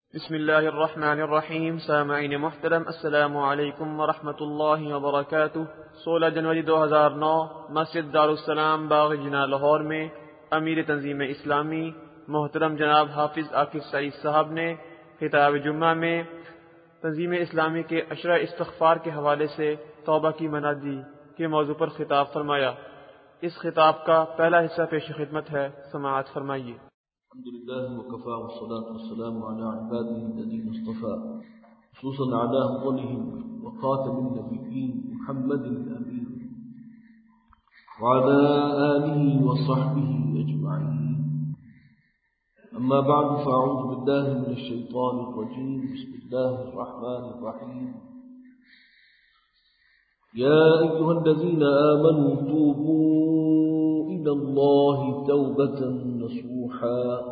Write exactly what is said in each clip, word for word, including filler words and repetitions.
بسم اللہ الرحمن الرحیم. سامعین محترم، السلام علیکم ورحمۃ اللہ وبرکاتہ. سولہ جنوری دو ہزار نو مسجد دارالسلام باغ جناح لاہور میں امیر تنظیم اسلامی محترم جناب حافظ عاکف سعید صاحب نے خطاب جمعہ میں تنظیم اسلامی کے عشرہ استغفار کے حوالے سے توبہ کی منادی کے موضوع پر خطاب فرمایا. اس خطاب کا پہلا حصہ پیش خدمت ہے، سماعت فرمائیے. الحمد لله وكفى والصلاة والسلام على عباده الذين اصطفى، خصوصا على أفضلهم وخاتم النبيين محمد الأمين وعلى آله وصحبه أجمعين. أما بعد، فأعوذ بالله من الشيطان الرجيم. بسم الله الرحمن الرحيم. يا أيها الذين آمنوا توبوا إلى الله توبة نصوحا.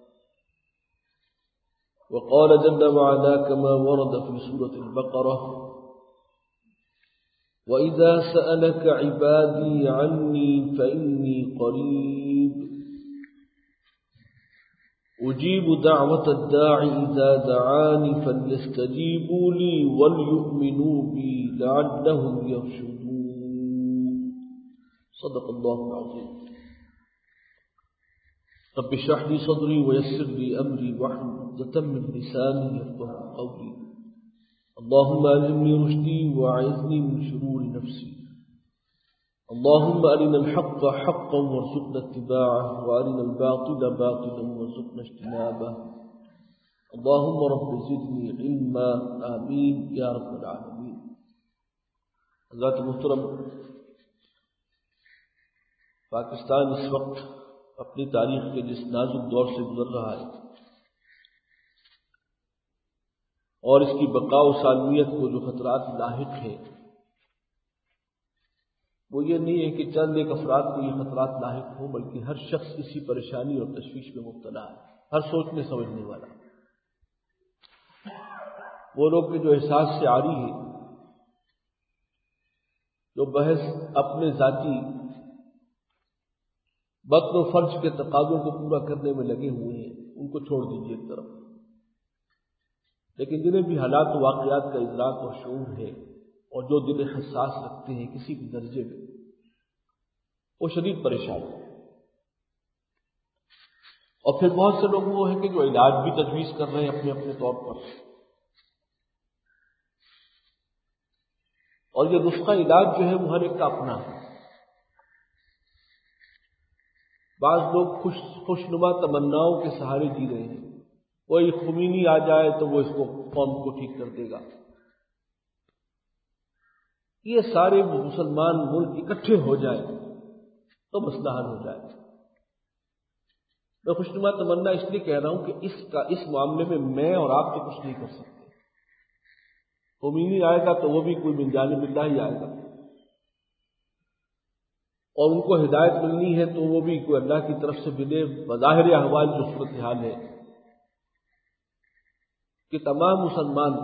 وقال جل وعلا كما ورد في سورة البقرة: وإذا سألك عبادي عني فإني قريب أجيب دعوة الداع إذا دعاني فليستجيبوا لي وليؤمنوا بي لعلهم يرشدون. صدق الله العظيم. رب اشرح لي صدري ويسر لي أمري واحلل عقدة من لساني يفقهوا قولي. اللهم ألهمني رشدي وأعذني من شرور نفسي. اللهم أرنا الحق حقا وارزقنا اتباعه وأرنا الباطل باطلا وارزقنا اجتنابه. اللهم رب زدني علما. آمين يا رب العالمين. حضرات محترم، پاکستان اس وقت اپنی تاریخ کے جس نازک دور سے گزر رہا ہے اور اس کی بقا و سالمیت کو جو خطرات لاحق ہیں، وہ یہ نہیں ہے کہ چند ایک افراد کو یہ خطرات لاحق ہوں، بلکہ ہر شخص اسی پریشانی اور تشویش میں مبتلا ہے، ہر سوچنے سمجھنے والا. وہ لوگ کہ جو احساس سے عاری ہیں، جو بحث اپنے ذاتی بطن و فرج کے تقاضوں کو پورا کرنے میں لگے ہوئے ہیں، ان کو چھوڑ دیجیے ایک طرف. لیکن جنہیں بھی حالات و واقعات کا ادراک اور شعور ہے اور جو دل حساس رکھتے ہیں کسی بھی درجے میں، وہ شدید پریشان ہیں. اور پھر بہت سے لوگ وہ ہیں کہ جو علاج بھی تجویز کر رہے ہیں اپنے اپنے طور پر، اور یہ نسخہ علاج جو ہے وہ ہر ایک کا اپنا ہے. بعض لوگ خوش خوشنما تمناؤں کے سہارے جی رہے ہیں، کوئی خمینی آ جائے تو وہ اس کو قوم کو ٹھیک کر دے گا. یہ سارے مسلمان ملک اکٹھے ہو جائیں تو مسئلہ حل ہو جائے. میں خوشنما تمنا اس لیے کہہ رہا ہوں کہ اس کا اس معاملے میں میں اور آپ تو کچھ نہیں کر سکتے. خمینی آئے گا تو وہ بھی کوئی من جانب اللہ ہی آئے گا، اور ان کو ہدایت ملنی ہے تو وہ بھی کوئی اللہ کی طرف سے ملے. بظاہر احوال جو صورتحال ہے کہ تمام مسلمان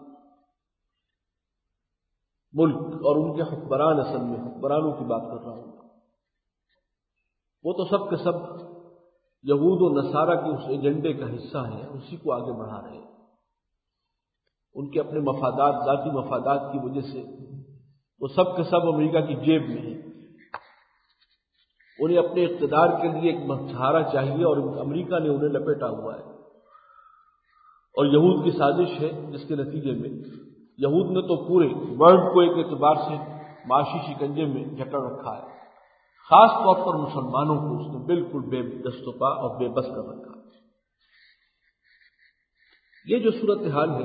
ملک اور ان کے حکمران، اصل میں حکمرانوں کی بات کر رہا ہوں، وہ تو سب کے سب یہود و نصارہ کے اس ایجنڈے کا حصہ ہیں، اسی کو آگے بڑھا رہے ہیں. ان کے اپنے مفادات، ذاتی مفادات کی وجہ سے وہ سب کے سب امریکہ کی جیب میں ہیں. انہیں اپنے اقتدار کے لیے ایک سہارا چاہیے اور امریکہ نے انہیں لپیٹا ہوا ہے. اور یہود کی سازش ہے جس کے نتیجے میں یہود نے تو پورے ورلڈ کو ایک اعتبار سے معاشی شکنجے میں جکڑ رکھا ہے. خاص طور پر مسلمانوں کو اس نے بالکل بے دست و پا اور بے بس کر رکھا. یہ جو صورتحال ہے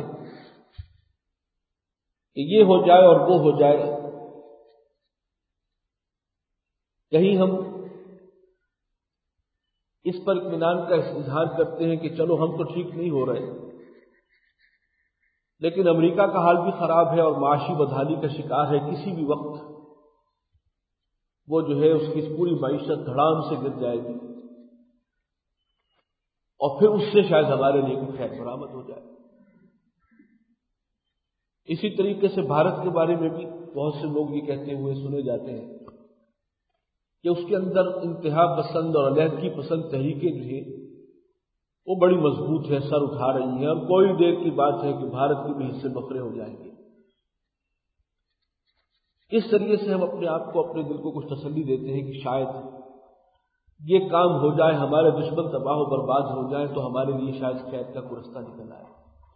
کہ یہ ہو جائے اور وہ ہو جائے، کہیں ہم اس پر اطمینان کا اظہار کرتے ہیں کہ چلو ہم تو ٹھیک نہیں ہو رہے، لیکن امریکہ کا حال بھی خراب ہے اور معاشی بدحالی کا شکار ہے. کسی بھی وقت وہ جو ہے اس کی پوری معیشت دھڑام سے گر جائے گی، اور پھر اس سے شاید ہمارے لیے کوئی خیر برآمد ہو جائے. اسی طریقے سے بھارت کے بارے میں بھی بہت سے لوگ یہ کہتے ہوئے سنے جاتے ہیں کہ اس کے اندر انتہا پسند اور علیحدگی پسند تحریکیں جو ہیں وہ بڑی مضبوط ہے، سر اٹھا رہی ہیں، اور کوئی دیر کی بات ہے کہ بھارت کے بھی حصے بکھرے ہو جائیں گے۔ اس طریقے سے ہم اپنے آپ کو، اپنے دل کو کچھ تسلی دیتے ہیں کہ شاید یہ کام ہو جائے، ہمارے دشمن تباہ و برباد ہو جائیں تو ہمارے لیے شاید خیر کا کوئی رستہ نکل آئے۔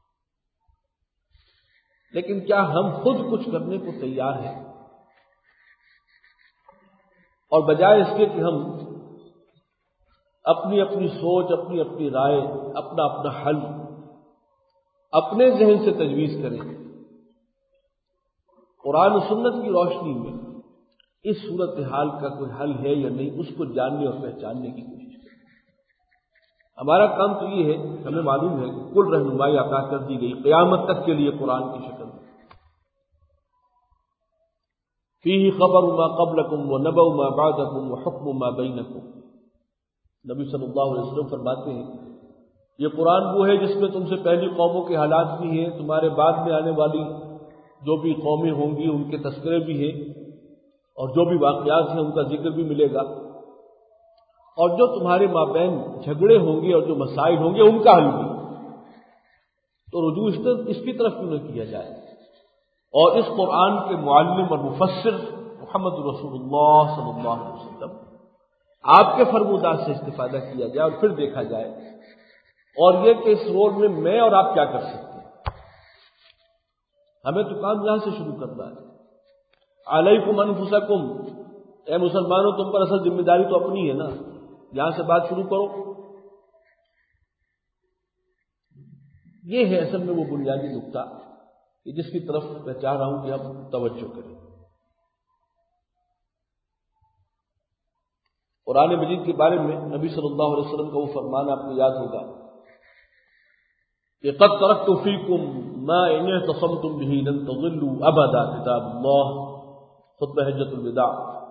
لیکن کیا ہم خود کچھ کرنے کو تیار ہیں؟ اور بجائے اس کے کہ ہم اپنی اپنی سوچ، اپنی اپنی رائے، اپنا اپنا حل اپنے ذہن سے تجویز کریں، قرآن و سنت کی روشنی میں اس صورتحال کا کوئی حل ہے یا نہیں، اس کو جاننے اور پہچاننے کی کوشش کریں۔ ہمارا کام تو یہ ہے، ہمیں معلوم ہے کہ کل رہنمائی عطا کر دی گئی قیامت تک کے لیے قرآن کی شکل میں، فیہ خبر ما قبلکم ونبأ ما بعدکم وحکم ما بینکم۔ نبی صلی اللہ علیہ وسلم فرماتے ہیں یہ قرآن وہ ہے جس میں تم سے پہلی قوموں کے حالات بھی ہیں، تمہارے بعد میں آنے والی جو بھی قومیں ہوں گی ان کے تذکرے بھی ہیں، اور جو بھی واقعات ہیں ان کا ذکر بھی ملے گا، اور جو تمہارے مابین جھگڑے ہوں گے اور جو مسائل ہوں گے ان کا حل بھی۔ تو رجوع اس کی طرف کیوں نہ کیا جائے، اور اس قرآن کے معلم اور مفسر محمد رسول اللہ صلی اللہ علیہ وسلم آپ کے فرمودات سے استفادہ کیا جائے، اور پھر دیکھا جائے، اور یہ کہ اس رول میں میں اور آپ کیا کر سکتے ہیں۔ ہمیں تو کام یہاں سے شروع کرنا ہے۔ علیکم انفسکم، اے مسلمانوں تم پر اصل ذمہ داری تو اپنی ہے نا، یہاں سے بات شروع کرو۔ یہ ہے اصل میں وہ بنیادی نقطہ کہ جس کی طرف میں چاہ رہا ہوں کہ ہم توجہ کریں۔ قرآن مجید کے بارے میں نبی صلی اللہ علیہ وسلم کا وہ فرمان آپ کو یاد ہوگا کہ قد ترکت فیکم ما ان اعتصمتم به لن تضلوا ابدا، کتاب اللہ، خطبہ حجۃ الوداع۔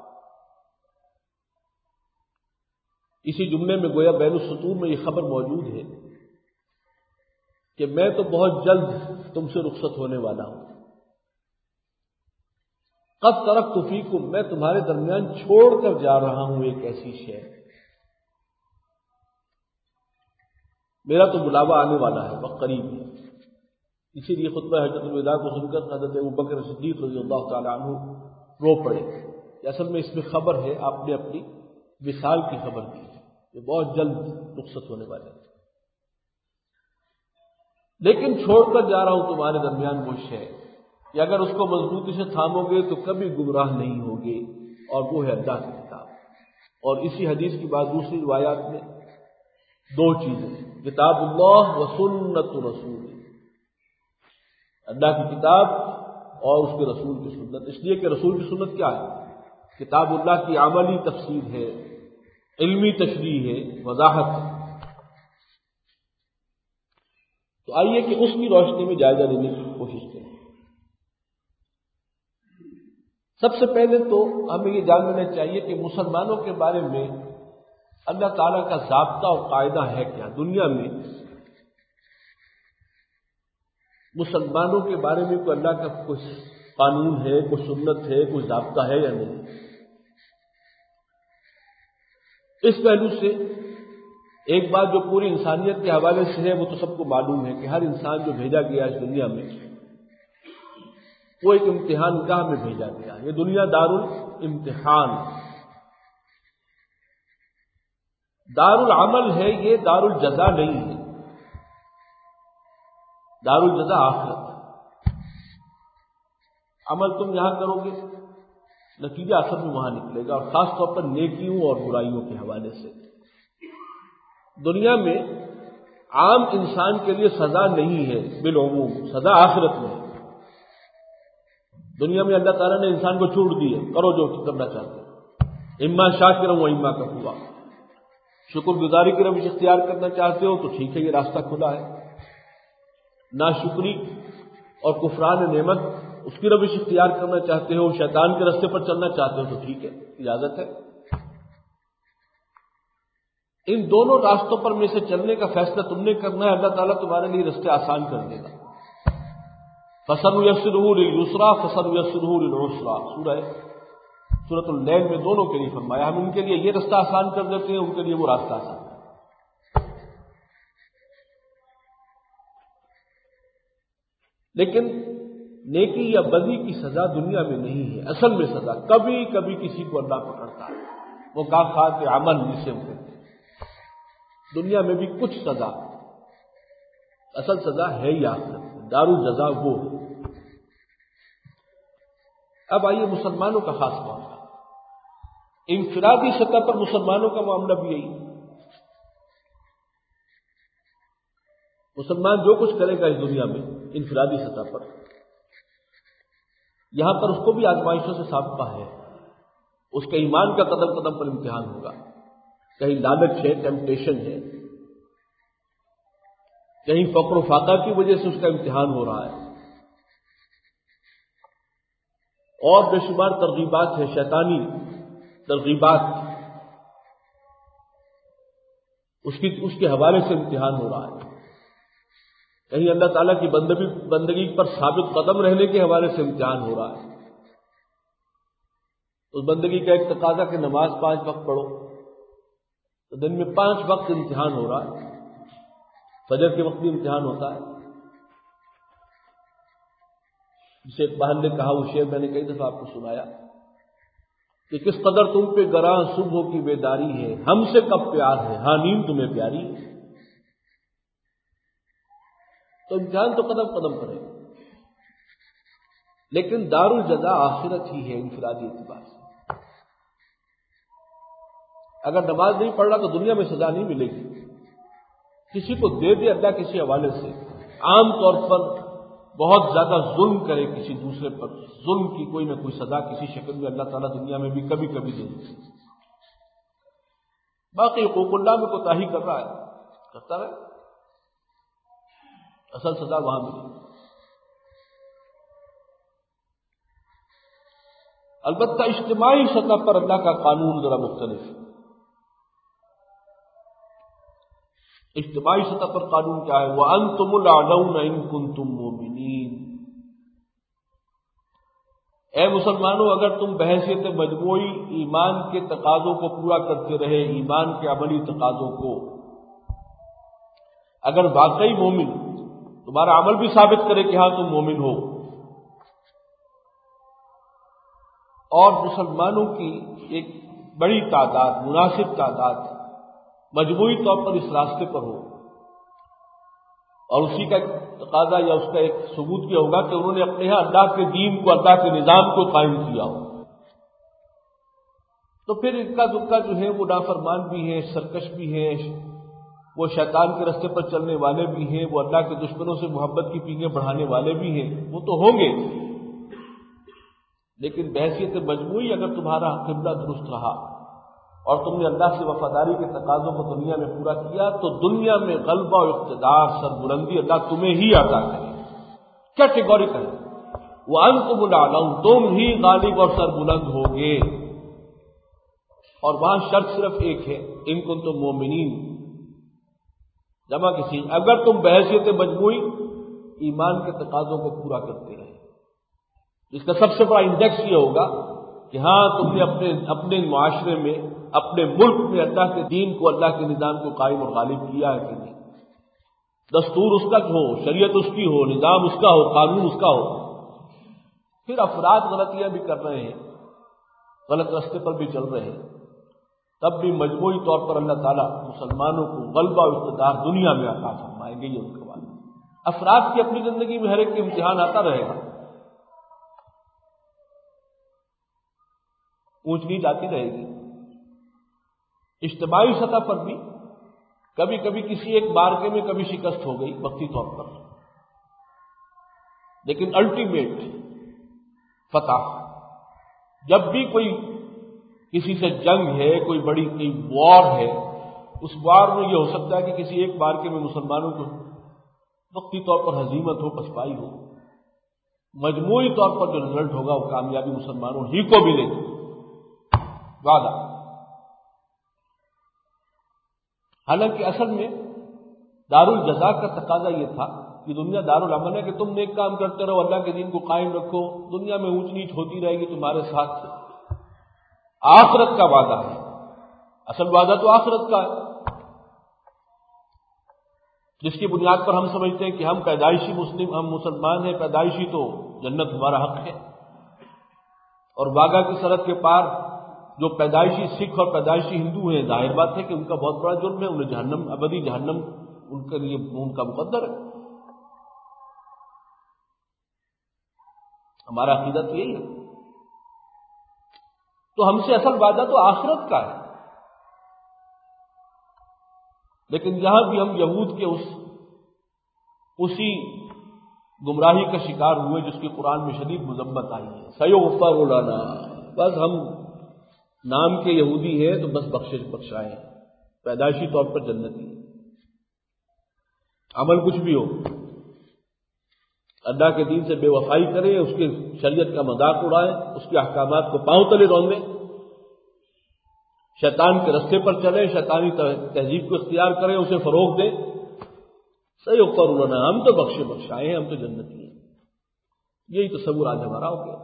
اسی جملے میں گویا بین السطور میں یہ خبر موجود ہے کہ میں تو بہت جلد تم سے رخصت ہونے والا ہوں۔ قد ترکت فیکم، میں تمہارے درمیان چھوڑ کر جا رہا ہوں ایک ایسی شے، میرا تو بلاوا آنے والا ہے، وقت قریب ہے۔ اسی لیے خطبہ حجۃ الوداع کو سن کر حضرت ابوبکر صدیق رضی اللہ تعالی عنہ رو پڑے۔ اصل میں اس میں خبر ہے، آپ نے اپنی وصال کی خبر دی ہے، یہ بہت جلد رخصت ہونے والے ہیں، لیکن چھوڑ کر جا رہا ہوں تمہارے درمیان وہ شے کہ اگر اس کو مضبوطی سے تھامو گے تو کبھی گمراہ نہیں ہوگے، اور وہ ہے اللہ کی کتاب۔ اور اسی حدیث کی بعد دوسری روایات میں دو چیزیں، کتاب اللہ و سنت رسول، اللہ کی کتاب اور اس کے رسول کی سنت۔ اس لیے کہ رسول کی سنت کیا ہے؟ کتاب اللہ کی عملی تفسیر ہے، علمی تشریح ہے، وضاحت ہے۔ تو آئیے کہ اس کی روشنی میں جائزہ لینے کی کوشش کریں۔ سب سے پہلے تو ہمیں یہ جان لینا چاہیے کہ مسلمانوں کے بارے میں اللہ تعالیٰ کا ضابطہ اور قاعدہ ہے کیا۔ دنیا میں مسلمانوں کے بارے میں کوئی اللہ کا کوئی قانون ہے، کوئی سنت ہے، کوئی ضابطہ ہے یا نہیں؟ اس پہلو سے ایک بات جو پوری انسانیت کے حوالے سے ہے وہ تو سب کو معلوم ہے کہ ہر انسان جو بھیجا گیا اس دنیا میں وہ ایک امتحان گاہ میں بھیجا گیا۔ یہ دنیا دار الامتحان، دار العمل ہے، یہ دار الجزا نہیں ہے۔ دار الجزا آخرت، عمل تم یہاں کرو گے، نتیجہ اصل میں وہاں نکلے گا، اور خاص طور پر نیکیوں اور برائیوں کے حوالے سے۔ دنیا میں عام انسان کے لیے سزا نہیں ہے، بالعموم سزا آخرت میں ہے۔ دنیا میں اللہ تعالیٰ نے انسان کو چھوڑ دی ہے، کرو جو کرنا چاہتے ہو، اما شاکرا و اما کفورا۔ شکر گزاری کی روش اختیار کرنا چاہتے ہو تو ٹھیک ہے، یہ راستہ کھلا ہے۔ ناشکری اور کفران نعمت اس کی روش اختیار کرنا چاہتے ہو، شیطان کے راستے پر چلنا چاہتے ہو تو ٹھیک ہے، اجازت ہے۔ ان دونوں راستوں پر میں سے چلنے کا فیصلہ تم نے کرنا ہے، اللہ تعالیٰ تمہارے لیے راستے آسان کر دے گا۔ فَسَنُيَسِّرُهُ لِلْيُسْرَىٰ فَسَنُيَسِّرُهُ لِلْعُسْرَىٰ، سورہ سورۃ اللیل میں دونوں کے لیے فرمایا، ہم ان کے لیے یہ راستہ آسان کر دیتے ہیں، ان کے لیے وہ راستہ آسان ہے۔ لیکن نیکی یا بدی کی سزا دنیا میں نہیں ہے. اصل میں سزا کبھی کبھی کسی کو اللہ پکڑتا ہے، وہ مکافات عمل جسے ہم کہتے ہیں. دنیا میں بھی کچھ سزا، اصل سزا ہے ہی آخرت، دار الجزا وہ ہے. اب آئیے مسلمانوں کا خاص معاملہ. انفرادی سطح پر مسلمانوں کا معاملہ بھی یہی. مسلمان جو کچھ کرے گا اس دنیا میں انفرادی سطح پر، یہاں پر اس کو بھی آزمائشوں سے سابقہ ہے. اس کے ایمان کا قدم قدم پر امتحان ہوگا. کہیں لالچ ہے، ٹیمپٹیشن ہے، کہیں فقر و فاقہ کی وجہ سے اس کا امتحان ہو رہا ہے، اور بے شمار ترغیبات ہیں، شیطانی ترغیبات، اس کی اس کے حوالے سے امتحان ہو رہا ہے. کہیں اللہ تعالیٰ کی بندگی بندگی پر ثابت قدم رہنے کے حوالے سے امتحان ہو رہا ہے. اس بندگی کا ایک تقاضا کہ نماز پانچ وقت پڑھو، تو دن میں پانچ وقت امتحان ہو رہا ہے. فجر کے وقت بھی امتحان ہوتا ہے. جسے ایک بہن نے کہا، وہ شعر میں نے کئی دفعہ آپ کو سنایا کہ کس قدر تم پہ گراں صبح کی بیداری ہے، ہم سے کب پیار ہے، ہاں نیند تمہیں پیاری ہے. تو امتحان تو قدم قدم پر ہے، لیکن دار الجزا آخرت ہی ہے انفرادی اعتبار سے. اگر نماز نہیں پڑھ رہا تو دنیا میں سزا نہیں ملے گی. کسی کو دے دے اللہ کسی حوالے سے، عام طور پر بہت زیادہ ظلم کرے کسی دوسرے پر، ظلم کی کوئی نہ کوئی سزا کسی شکل میں اللہ تعالیٰ دنیا میں بھی کبھی کبھی دے دیتے. باقی حقوق اللہ میں کوتاہی کر رہا ہے، کرتا رہے، اصل سزا وہاں ملی. البتہ اجتماعی سطح پر اللہ کا قانون ذرا مختلف ہے. اجتماعی سطح پر قانون کیا ہے؟ وَأَنْتُمُ الْأَعْلَوْنَ إِن كُنتُم مُّؤْمِنِينَ. اے مسلمانوں، اگر تم بحیثیت مجموعی ایمان کے تقاضوں کو پورا کرتے رہے، ایمان کے عملی تقاضوں کو، اگر واقعی مومن، تمہارا عمل بھی ثابت کرے کہ ہاں تم مومن ہو، اور مسلمانوں کی ایک بڑی تعداد، مناسب تعداد مجموعی طور پر اس راستے پر ہو، اور اسی کا تقاضا یا اس کا ایک ثبوت یہ ہوگا کہ انہوں نے اپنے یہاں اللہ کے دین کو، اللہ کے نظام کو قائم کیا ہو، تو پھر اکا دکا جو ہے وہ نافرمان بھی ہیں، سرکش بھی ہیں، وہ شیطان کے راستے پر چلنے والے بھی ہیں، وہ اللہ کے دشمنوں سے محبت کی پینگیں بڑھانے والے بھی ہیں، وہ تو ہوں گے. لیکن بحیثیت مجموعی اگر تمہارا قبلہ درست رہا اور تم نے اللہ سے وفاداری کے تقاضوں کو دنیا میں پورا کیا، تو دنیا میں غلبہ و اقتدار، سربلندی اللہ تمہیں ہی عطا کرے. کیٹیگوریکل ہے، وَأَنْتُمُ الْأَعْلَوْنَ، تم ہی غالب اور سربلند ہوگے. اور وہاں شرط صرف ایک ہے، إِن كُنتُم مُؤْمِنِينَ، جمع کسی، اگر تم بحیثیت مجموعی ایمان کے تقاضوں کو پورا کرتے رہے. اس کا سب سے بڑا انڈیکس یہ ہوگا کہ ہاں تم نے اپنے اپنے معاشرے میں، اپنے ملک میں اللہ کے دین کو، اللہ کے نظام کو قائم اور غالب کیا ہے کہ نہیں. دستور اس کا ہو، شریعت اس کی ہو، نظام اس کا ہو، قانون اس کا ہو. پھر افراد غلطیاں بھی کر رہے ہیں، غلط راستے پر بھی چل رہے ہیں، تب بھی مجموعی طور پر اللہ تعالیٰ مسلمانوں کو غلبہ و اقتدار دنیا میں عطا فرمائیں گے. یہ ان کا وعدہ. افراد کی اپنی زندگی میں ہر ایک کے امتحان آتا رہے گا، اونچ نیچ آتی رہے گی. اجتماعی سطح پر بھی کبھی کبھی کسی ایک مارکے میں کبھی شکست ہو گئی وقتی طور پر، لیکن الٹیمیٹ فتح، جب بھی کوئی کسی سے جنگ ہے، کوئی بڑی کوئی وار ہے، اس وار میں یہ ہو سکتا ہے کہ کسی ایک مارکے میں مسلمانوں کو وقتی طور پر ہزیمت ہو، پسپائی ہو. مجموعی طور پر جو رزلٹ ہوگا وہ کامیابی مسلمانوں ہی کو ملے گی. وعدہ. حالانکہ اصل میں دار الجزا کا تقاضا یہ تھا کہ دنیا دار العمل ہے، کہ تم نیک کام کرتے رہو، اللہ کے دین کو قائم رکھو، دنیا میں اونچ نیچ ہوتی رہے گی تمہارے ساتھ. آخرت کا وعدہ ہے، اصل وعدہ تو آخرت کا ہے. جس کی بنیاد پر ہم سمجھتے ہیں کہ ہم پیدائشی مسلم، ہم مسلمان ہیں، پیدائشی تو جنت ہمارا حق ہے، اور واگا کی سرحد کے پار جو پیدائشی سکھ اور پیدائشی ہندو ہیں، ظاہر بات ہے کہ ان کا بہت بڑا جرم ہے، انہیں جہنم، ابدی جہنم ان کے لیے ان کا مقدر ہے۔ ہمارا عقیدہ تو یہی ہے۔ تو ہم سے اصل وعدہ تو آخرت کا ہے، لیکن یہاں بھی ہم یہود کے اس اسی گمراہی کا شکار ہوئے جس کی قرآن میں شدید مذمت آئی ہے۔ سیغفر لنا، بس ہم نام کے یہودی ہیں تو بس بخشش بخشائے ہیں، پیدائشی طور پر جنتی ہے، عمل کچھ بھی ہو، اللہ کے دین سے بے وفائی کریں، اس کے شریعت کا مذاق اڑائیں، اس کے احکامات کو پاؤں تلے روندیں، شیطان کے رستے پر چلیں، شیطانی تہذیب کو اختیار کریں، اسے فروغ دیں، سیغفر لنا، ہم تو بخشے بخشائے ہیں، ہم تو جنتی ہیں۔ یہی تصور آج ہمارا ہو گیا۔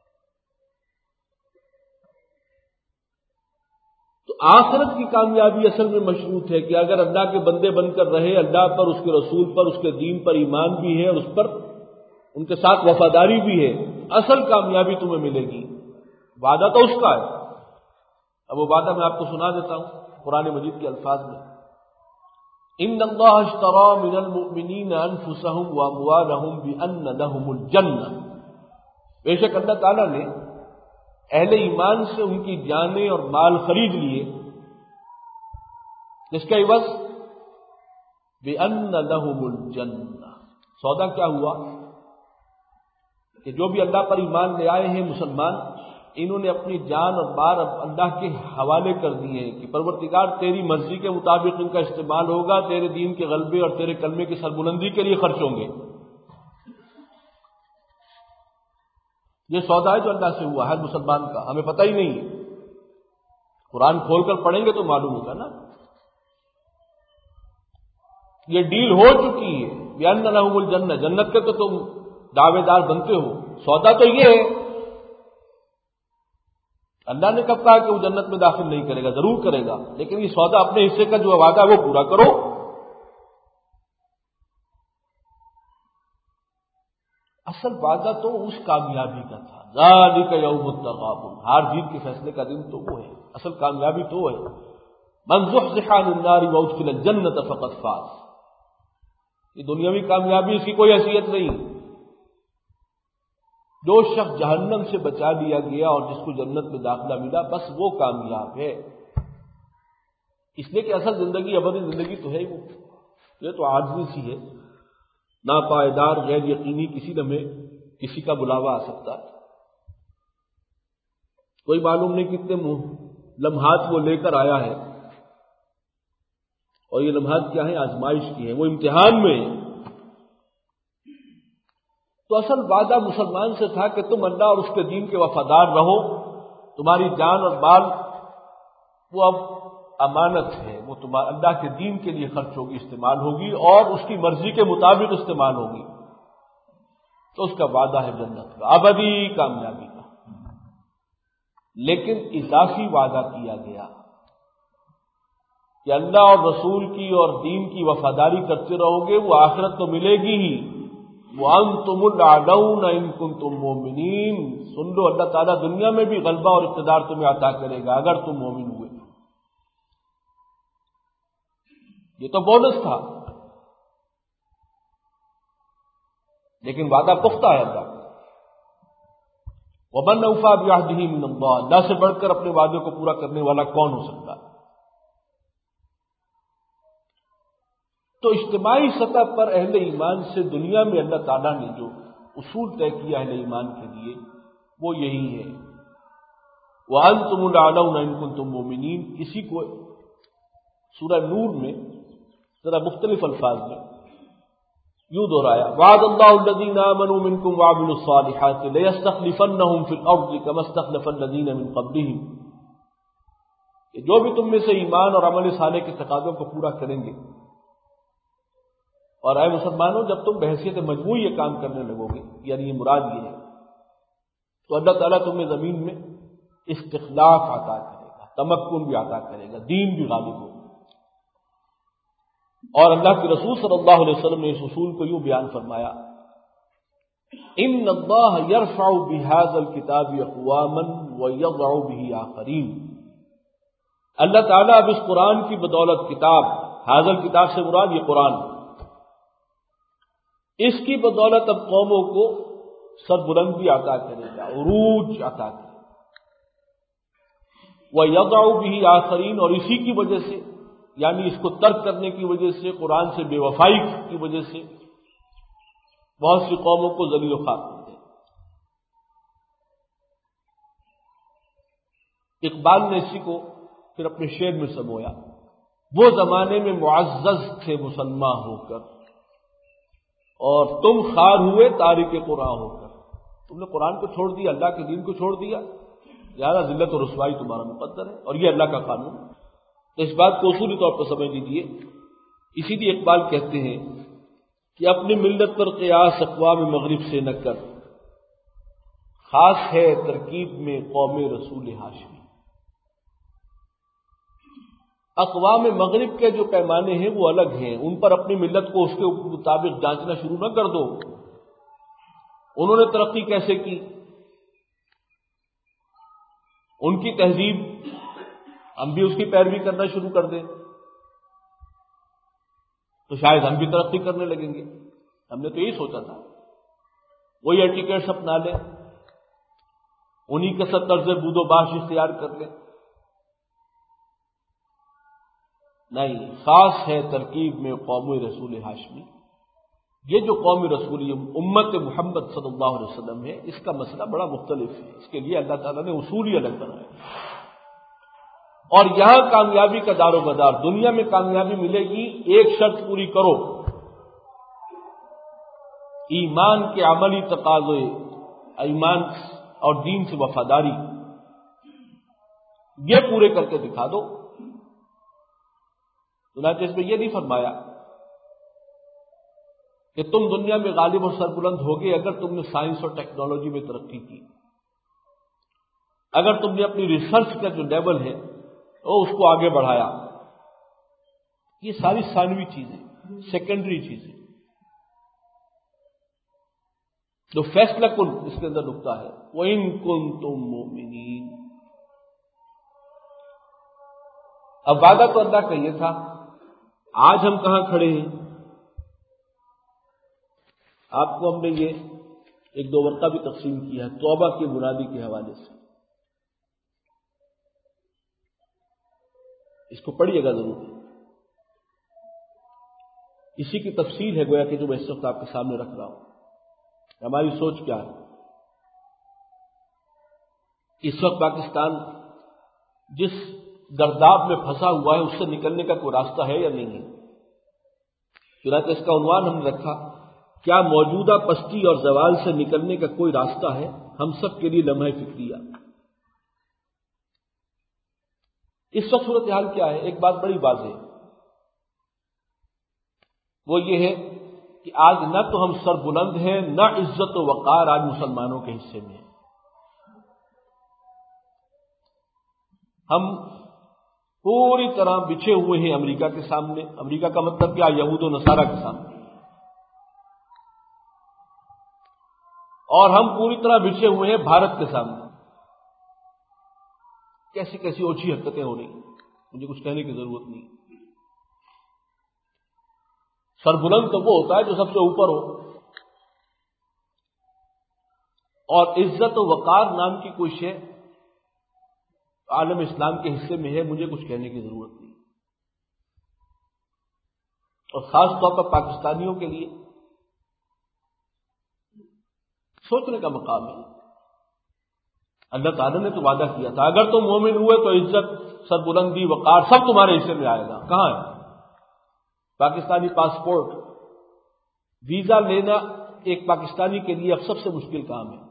تو آخرت کی کامیابی اصل میں مشروط ہے کہ اگر اللہ کے بندے بن کر رہے، اللہ پر، اس کے رسول پر، اس کے دین پر ایمان بھی ہے، اور اس پر ان کے ساتھ وفاداری بھی ہے، اصل کامیابی تمہیں ملے گی۔ وعدہ تو اس کا ہے۔ اب وہ وعدہ میں آپ کو سنا دیتا ہوں قرآن مجید کے الفاظ میں۔ ان اللہ اشترى من المؤمنین انفسهم واموالهم بان لهم الجنہ، بے شک اللہ تعالیٰ نے اہل ایمان سے ان کی جانیں اور مال خرید لیے، جس کا عوض بان لهم الجنہ، سودا کیا ہوا کہ جو بھی اللہ پر ایمان لے آئے ہیں مسلمان، انہوں نے اپنی جان اور مال اب اللہ کے حوالے کر دیے ہیں کہ پروردگار تیری مرضی کے مطابق ان کا استعمال ہوگا، تیرے دین کے غلبے اور تیرے کلمے کی سربلندی کے لیے خرچ ہوں گے۔ یہ سودا ہے جو اللہ سے ہوا ہے مسلمان کا، ہمیں پتہ ہی نہیں ہے، قرآن کھول کر پڑھیں گے تو معلوم ہوگا نا۔ یہ ڈیل ہو چکی ہے، بِأَنَّ لَهُمُ الْجَنَّةَ، جنت کے تو تم دعوے دار بنتے ہو، سودا تو یہ ہے۔ اللہ نے کب کہا کہ وہ جنت میں داخل نہیں کرے گا؟ ضرور کرے گا، لیکن یہ سودا اپنے حصے کا جو وعدہ ہے وہ پورا کرو۔ اصل وعدہ تو اس کامیابی کا تھا، ذالک یوم التغابن، ہار جیت کے فیصلے کا دن تو وہ ہے، اصل کامیابی تو ہے۔ من زحزح عن النار وادخل الجنۃ فقد فاز، یہ دنیاوی کامیابی اس کی کوئی حیثیت نہیں۔ جو شخص جہنم سے بچا لیا گیا اور جس کو جنت میں داخلہ ملا، بس وہ کامیاب ہے، اس لیے کہ اصل زندگی ابدی زندگی تو ہے ہی وہ، یہ تو عاجزی سی ہے، ناپائیدار، غیر یقینی، کسی لمحے کسی کا بلاوا آ سکتا ہے، کوئی معلوم نہیں کتنے لمحات وہ لے کر آیا ہے، اور یہ لمحات کیا ہیں؟ آزمائش کی ہیں، وہ امتحان میں ہیں۔ تو اصل وعدہ مسلمان سے تھا کہ تم اللہ اور اس کے دین کے وفادار رہو، تمہاری جان اور مال وہ اب امانت ہے، وہ تمہارے اللہ کے دین کے لیے خرچ ہوگی، استعمال ہوگی، اور اس کی مرضی کے مطابق استعمال ہوگی، تو اس کا وعدہ ہے جنت کا، ابدی کامیابی کا۔ لیکن اضافی وعدہ کیا گیا کہ اللہ اور رسول کی اور دین کی وفاداری کرتے رہو گے، وہ آخرت تو ملے گی ہی، وَأَنْتُمُ الْأَعْلَوْنَ إِن كُنتُم مُؤْمِنِينَ، سن لو اللہ تعالیٰ دنیا میں بھی غلبہ اور اقتدار تمہیں عطا کرے گا اگر تم مومن ہوئے۔ یہ تو بونس تھا، لیکن وعدہ پختہ ہے اللہ۔ وَمَنْ أَوْفَىٰ بِعَهْدِهِ مِنَ اللَّهِ، اللہ سے بڑھ کر اپنے وعدے کو پورا کرنے والا کون ہو سکتا ہے؟ تو اجتماعی سطح پر اہل ایمان سے دنیا میں اللہ تعالیٰ نے جو اصول طے کیا اہل ایمان کے لیے وہ یہی ہے، وَأَنْتُمُ الْأَعْلَوْنَ إِن كُنتُم مُؤْمِنِينَ۔ اسی کو سورہ نور میں ذرا مختلف الفاظ میں یوں دہرایا، وَعَدَ اللَّهُ الَّذِينَ آمَنُوا مِنكُمْ وَعَمِلُوا الصَّالِحَاتِ لَيَسْتَخْلِفَنَّهُمْ فِي الْأَرْضِ كَمَا اسْتَخْلَفَ الَّذِينَ مِن قَبْلِهِمْ، کہ جو بھی تم میں سے ایمان اور عمل صالح کے تقاضوں کو پورا کریں گے، اور اے مسلمانوں جب تم بحیثیت مجموعی یہ کام کرنے لگو گے، یعنی یہ مراد یہ ہے، تو اللہ تعالیٰ تمہیں زمین میں استخلاف عطا کرے گا، تمکن بھی عطا کرے گا، دین بھی غالب ہوگا۔ اور اللہ کے رسول صلی اللہ علیہ وسلم نے اس اصول کو یوں بیان فرمایا، ان اللہ یرفع بہذا الکتاب اقواما ویضع بہ آخرین، اللہ تعالیٰ اب اس قرآن کی بدولت کتاب، حاضر کتاب سے مراد یہ قرآن، اس کی بدولت اب قوموں کو سربلندی عطا کرے گا، عروج عطا کرے گا، وَيَضَعُ بِهِ آخَرِينَ، اور اسی کی وجہ سے، یعنی اس کو ترک کرنے کی وجہ سے، قرآن سے بے وفائی کی وجہ سے بہت سی قوموں کو ذلیل و خوار کر دے۔ اقبال نے اسی کو پھر اپنے شعر میں سمویا، وہ زمانے میں معزز تھے مسلمان ہو کر، اور تم خوار ہوئے تارک قرآن ہو کر، تم نے قرآن کو چھوڑ دیا، اللہ کے دین کو چھوڑ دیا، لہذا ذلت و رسوائی تمہارا مقدر ہے، اور یہ اللہ کا قانون ہے۔ تو اس بات کو اصولی طور پر سمجھ لیجیے۔ اسی لیے اقبال کہتے ہیں کہ اپنی ملت پر قیاس اقوام مغرب سے نہ کر، خاص ہے ترکیب میں قوم رسول ہاشمی۔ اقوام مغرب کے جو پیمانے ہیں وہ الگ ہیں، ان پر اپنی ملت کو اس کے مطابق جانچنا شروع نہ کر دو۔ انہوں نے ترقی کیسے کی، ان کی تہذیب، ہم بھی اس کی پیروی کرنا شروع کر دیں تو شاید ہم بھی ترقی کرنے لگیں گے۔ ہم نے تو یہی سوچا تھا، وہی ایٹیکیٹس اپنا لیں، انہی کے سب طرز بود و باش اختیار کر لیں۔ نہیں، خاص ہے ترکیب میں قوم رسول ہاشمی۔ یہ جو قوم رسول امت محمد صلی اللہ علیہ وسلم ہے، اس کا مسئلہ بڑا مختلف ہے، اس کے لیے اللہ تعالیٰ نے اصول ہی الگ بنائے، اور یہاں کامیابی کا دار و مدار، دنیا میں کامیابی ملے گی ایک شرط پوری کرو، ایمان کے عملی تقاضے، ایمان اور دین سے وفاداری، یہ پورے کر کے دکھا دو۔ چنانچہ اس میں یہ نہیں فرمایا کہ تم دنیا میں غالب اور سربلند ہوگے اگر تم نے سائنس اور ٹیکنالوجی میں ترقی کی، اگر تم نے اپنی ریسرچ کا جو لیول ہے وہ اس کو آگے بڑھایا۔ یہ ساری ثانوی چیزیں، سیکنڈری چیزیں، جو فیصلہ کن اس کے اندر نکتا ہے، وَإِن كُنتُم مُؤْمِنِينَ۔ اب وعدہ تو اللہ کا یہ تھا، آج ہم کہاں کھڑے ہیں؟ آپ کو ہم نے یہ ایک دو ورقہ بھی تقسیم کیا ہے توبہ کی منادی کے حوالے سے، اس کو پڑھیے گا ضرور۔ اسی کی تفصیل ہے گویا کہ جو میں اس وقت آپ کے سامنے رکھ رہا ہوں۔ ہماری سوچ کیا ہے؟ اس وقت پاکستان جس گرداب میں پھنسا ہوا ہے، اس سے نکلنے کا کوئی راستہ ہے یا نہیں ہے؟ چنانچہ اس کا عنوان ہم نے رکھا، کیا موجودہ پستی اور زوال سے نکلنے کا کوئی راستہ ہے؟ ہم سب کے لیے لمحہ فکریہ۔ اس وقت صورتحال کیا ہے؟ ایک بات بڑی واضح، وہ یہ ہے کہ آج نہ تو ہم سر بلند ہیں، نہ عزت و وقار آج مسلمانوں کے حصے میں ہے۔ ہم پوری طرح بچھے ہوئے ہیں امریکہ کے سامنے، امریکہ کا مطلب کیا؟ یہود و نصارہ کے سامنے، اور ہم پوری طرح بچھے ہوئے ہیں بھارت کے سامنے۔ کیسی کیسی اوچھی حرکتیں ہو رہی، مجھے کچھ کہنے کی ضرورت نہیں۔ سربلند تو وہ ہوتا ہے جو سب سے اوپر ہو، اور عزت و وقار نام کی کوئی شے عالم اسلام کے حصے میں ہے، مجھے کچھ کہنے کی ضرورت نہیں۔ اور خاص طور پر پاکستانیوں کے لیے سوچنے کا مقام ہے۔ اللہ تعالیٰ نے تو وعدہ کیا تھا، اگر تم مومن ہوئے تو عزت، سربلندی، وقار سب تمہارے حصے میں آئے گا۔ کہاں ہے؟ پاکستانی پاسپورٹ، ویزا لینا ایک پاکستانی کے لیے اب سب سے مشکل کام ہے،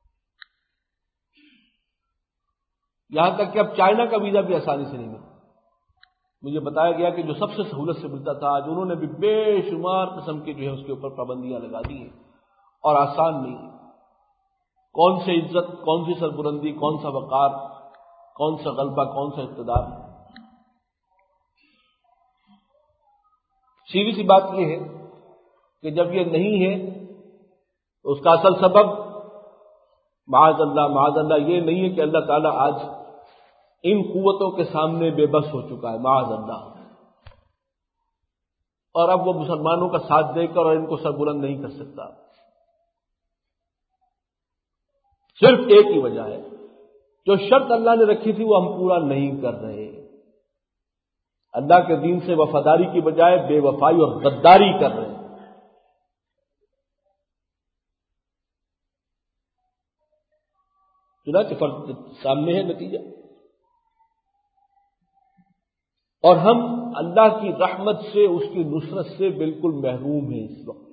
یہاں تک کہ اب چائنا کا ویزا بھی آسانی سے نہیں ملتا۔ مجھے بتایا گیا کہ جو سب سے سہولت سے ملتا تھا، آج انہوں نے بھی بے شمار قسم کے جو ہے اس کے اوپر پابندیاں لگا دی ہیں، اور آسان نہیں۔ کون سی عزت، کون سی سربلندی، کون سا وقار، کون سا غلبہ، کون سا اقتدار۔ سیدھی سی بات یہ ہے کہ جب یہ نہیں ہے تو اس کا اصل سبب معاذ اللہ معاذ اللہ یہ نہیں ہے کہ اللہ تعالیٰ آج ان قوتوں کے سامنے بے بس ہو چکا ہے، معاذ اللہ، اور اب وہ مسلمانوں کا ساتھ دے کر اور ان کو سر بلند نہیں کر سکتا۔ صرف ایک ہی وجہ ہے، جو شرط اللہ نے رکھی تھی وہ ہم پورا نہیں کر رہے، اللہ کے دین سے وفاداری کی بجائے بے وفائی اور غداری کر رہے ہیں۔ چنانچہ فرق سامنے ہے نتیجہ، اور ہم اللہ کی رحمت سے، اس کی نصرت سے بالکل محروم ہیں اس وقت۔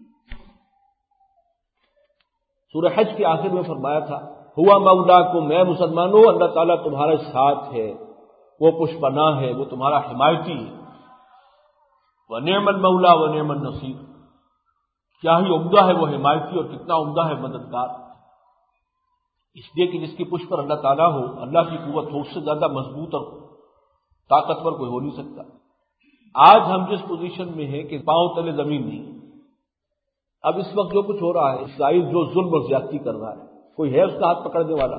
سورہ حج کے آخر میں فرمایا تھا ہوا مولاکم، اے مسلمانوں اللہ تعالیٰ تمہارے ساتھ ہے، وہ پشپناہ ہے، وہ تمہارا حمایتی ہے۔ وَنِعْمَ الْمَوْلَى وَنِعْمَ النَّصِيرُ، کیا ہی عمدہ ہے وہ حمایتی اور کتنا عمدہ ہے مددگار۔ اس لیے کہ جس کی پشت پر اللہ تعالیٰ ہو، اللہ کی قوت ہو، اس سے زیادہ مضبوط اور طاقتور کوئی ہو نہیں سکتا۔ آج ہم جس پوزیشن میں ہیں کہ پاؤں تلے زمین نہیں، اب اس وقت جو کچھ ہو رہا ہے، اسرائیل جو ظلم اور زیادتی کر رہا ہے، کوئی ہے اس کا ہاتھ پکڑنے والا؟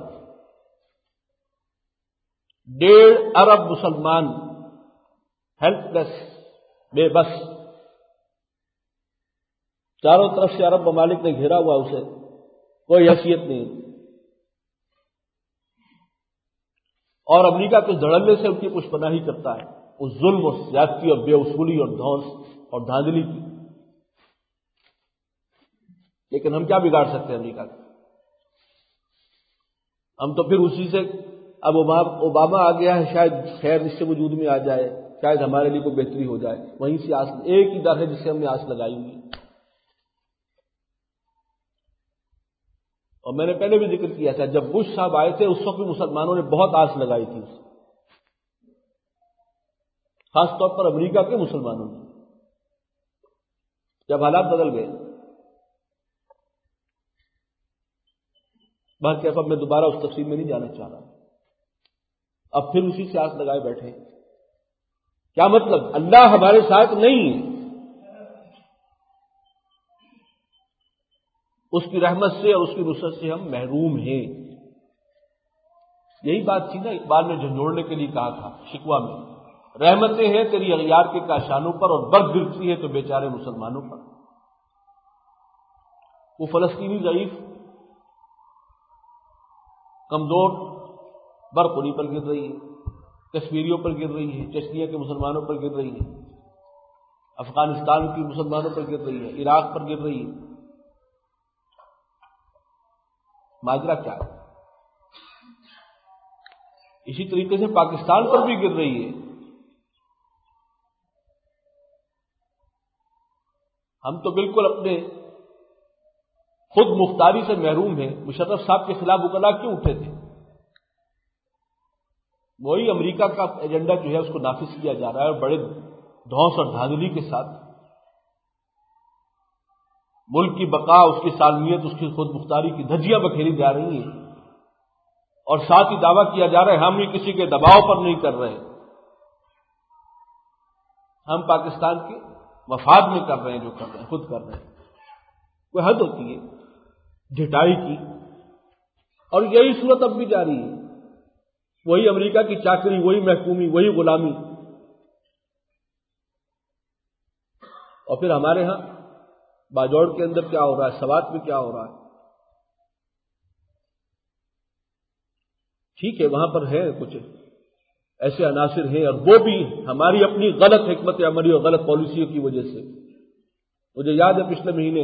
ڈیڑھ ارب مسلمان ہیلپ لیس، بے بس، چاروں طرف سے عرب ممالک نے گھیرا ہوا اسے، کوئی حیثیت نہیں، اور امریکہ کے دھڑلے سے ان کی پشپناہی کرتا ہے اس ظلم اور زیادتی اور بے اصولی اور دھونس اور دھاندلی کی۔ لیکن ہم کیا بگاڑ سکتے ہیں امریکہ کا؟ ہم تو پھر اسی سے، اب اوباما آ گیا ہے، شاید خیر اس سے وجود میں آ جائے، شاید ہمارے لیے کوئی بہتری ہو جائے، وہیں سے آس، ایک ہی ڈر ہے جس سے ہم نے آس لگائی ہوئی۔ اور میں نے پہلے بھی ذکر کیا تھا، جب بش صاحب آئے تھے اس وقت بھی مسلمانوں نے بہت آس لگائی تھی، خاص طور پر امریکہ کے مسلمانوں نے۔ جب حالات بدل گئے، بات کیا، اب میں دوبارہ اس تفصیل میں نہیں جانا چاہ رہا، اب پھر اسی سے آس لگائے بیٹھے۔ کیا مطلب؟ اللہ ہمارے ساتھ نہیں ہے، اس کی رحمت سے اور اس کی نصرت سے ہم محروم ہیں۔ یہی بات تھی نا اقبال نے جھنجھوڑنے کے لیے کہا تھا شکوہ میں، رحمتیں ہیں تیری اغیار کے کاشانوں پر اور برف گرتی ہے تو بیچارے مسلمانوں پر۔ وہ فلسطینی ضعیف کمزور برف انہیں پر گر رہی ہے، کشمیریوں پر گر رہی ہے، چچنیا کے مسلمانوں پر گر رہی ہے، افغانستان کے مسلمانوں پر گر رہی ہے، عراق پر گر رہی ہے۔ ماجرا کیا ہے؟ اسی طریقے سے پاکستان پر بھی گر رہی ہے۔ ہم تو بالکل اپنے خود مختاری سے محروم ہیں۔ مشرف صاحب کے خلاف وکلا کیوں اٹھے تھے؟ وہی امریکہ کا ایجنڈا جو ہے اس کو نافذ کیا جا رہا ہے، اور بڑے دھونس اور دھاندلی کے ساتھ ملک کی بقا، اس کی سالمیت، اس کی خود مختاری کی دھجیاں بکھیری جا رہی ہیں، اور ساتھ ہی دعویٰ کیا جا رہا ہے ہم ہی کسی کے دباؤ پر نہیں کر رہے، ہم پاکستان کے مفاد میں کر رہے ہیں، جو کر رہے ہیں خود کر رہے ہیں۔ کوئی حد ہوتی ہے ڈھٹائی کی، اور یہی صورت اب بھی جاری ہے، وہی امریکہ کی چاکری، وہی محکومی، وہی غلامی۔ اور پھر ہمارے ہاں باجوڑ کے اندر کیا ہو رہا ہے، سوات میں کیا ہو رہا ہے؟ ٹھیک ہے وہاں پر ہے کچھ ایسے عناصر ہیں، اور وہ بھی ہماری اپنی غلط حکمت عملی اور غلط پالیسیوں کی وجہ سے۔ مجھے یاد ہے پچھلے مہینے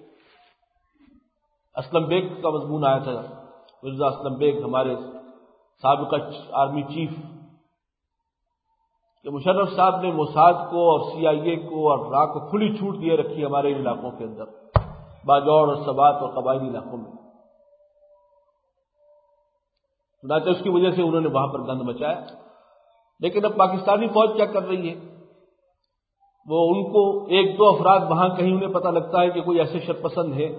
اسلم بیگ کا مضمون آیا تھا، مرزا اسلم بیگ ہمارے سابقہ آرمی چیف، کہ مشرف صاحب نے موساد کو اور سی آئی اے کو اور را کو کھلی چھوٹ دیے رکھی ہمارے علاقوں کے اندر، باجوڑ اور سوات اور قبائلی علاقوں میں۔ چنانچہ اس کی وجہ سے انہوں نے وہاں پر گند مچایا۔ لیکن اب پاکستانی فوج کیا کر رہی ہے؟ وہ ان کو ایک دو افراد وہاں کہیں انہیں پتہ لگتا ہے کہ کوئی ایسے شرپسند ہے،